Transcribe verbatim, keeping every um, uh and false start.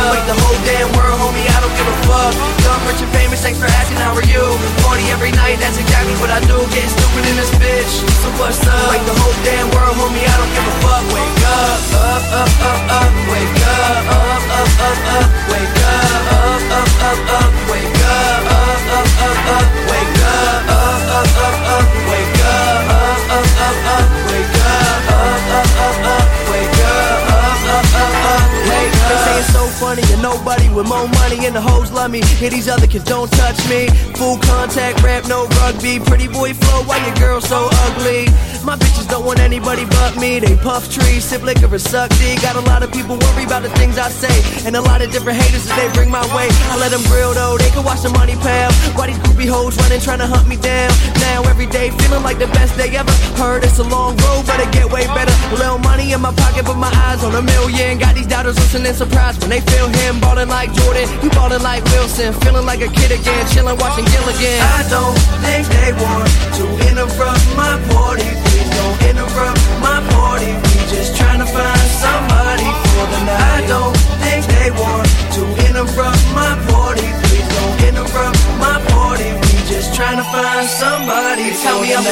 up. Like the whole damn world, homie, I don't give a fuck. Young, rich and famous, thanks for asking, how are you? Party every night, that's exactly what I do. Getting stupid in this bitch, so what's up? Like the whole damn world, homie, I don't give a fuck. Wake up, up, up, up, up. Wake up, up, up, up, up. Wake up, up, up, up, up. Wake up, up, up, up, up. Wake up, up, up, up, up. Wake up, up, up, up, up. Wake up, up, up, up, up. Wake up, up, up, up, up. Wake up. They say it's so funny and nobody with more money and the hoes love me. Hear these other kids don't touch me. Full contact rap, no rugby. Pretty boy flow, why your girl so ugly? My bitches don't want anybody but me. They puff trees, sip liquor and suck D. Got a lot of people worry about the things I say, and a lot of different haters that they bring my way. I let them grill though, they can watch the money pal. Why these groupie hoes running, trying to hunt me down? Now every day feeling like the best day ever. Heard it's a long road, but it get way better. A little money in my pocket, but my eyes on a million. Got these doubters listening surprised when they feel him. Ballin' like Jordan, you ballin' like Wilson. Feeling like a kid again, chillin' watching Gilligan. I don't think they want to interrupt my party. Please don't interrupt my party. We just trying to find somebody for the night. I don't think they want to interrupt my party. Please don't interrupt my party. We just trying to find somebody. Tell me I'm